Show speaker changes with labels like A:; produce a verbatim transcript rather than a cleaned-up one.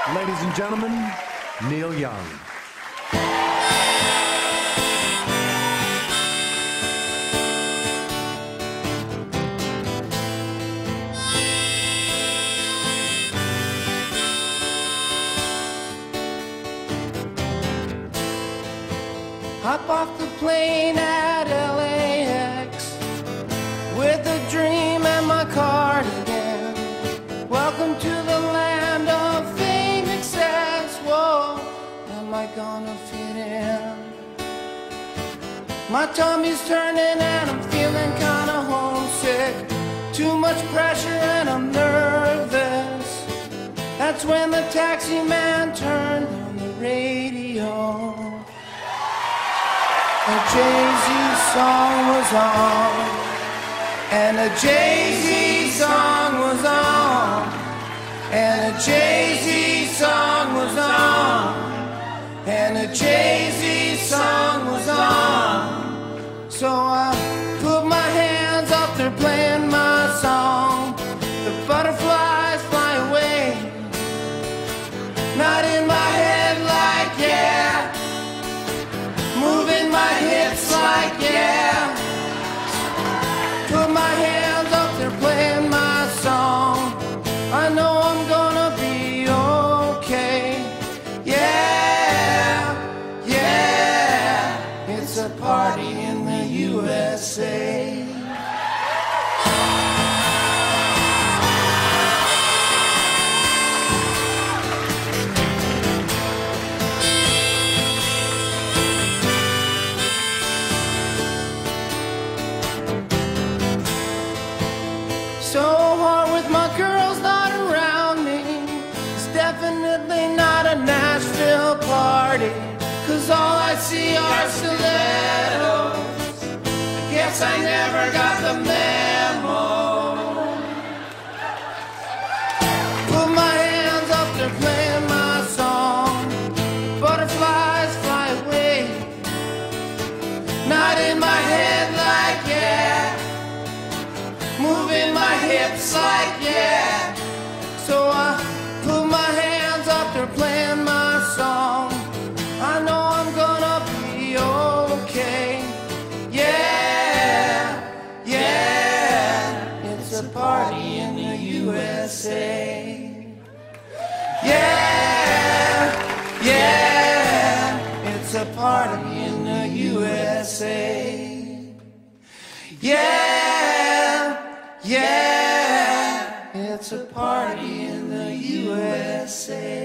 A: Ladies and gentlemen, Neil Young.
B: Hop off the plane at L A X with a dream and my cardigan. Welcome to the land of fame, excess. Whoa, am I gonna fit in? My tummy's turning and I'm feeling kinda homesick. Too much pressure and I'm nervous. That's when the taxi man turned on the radio. A Jay-Z song was on, and a Jay-Z song was on, and a Jay-Z song was on, and a Jay-Z song was on. So I put my hands up, they're playing my song. The butterflies fly away, not in my head like yeah, moving my hips like yeah. Put my hands up, they're playing my song. I know I'm gonna be okay. Yeah, yeah. It's a party in the U S A. So hard with my girls not around me. It's definitely not a Nashville party, 'cause all I see are stilettos. I guess I never got the memo. Put my hands up, they're playing my song. Butterflies fly away, not in my head like yeah, moving my hips like yeah. So I put my hands up, they're playing my song. I know I'm gonna be okay. Yeah, yeah. It's a party in the U S A. Yeah, yeah. It's a party in the U S A. Yeah, yeah, it's a party in the U S A.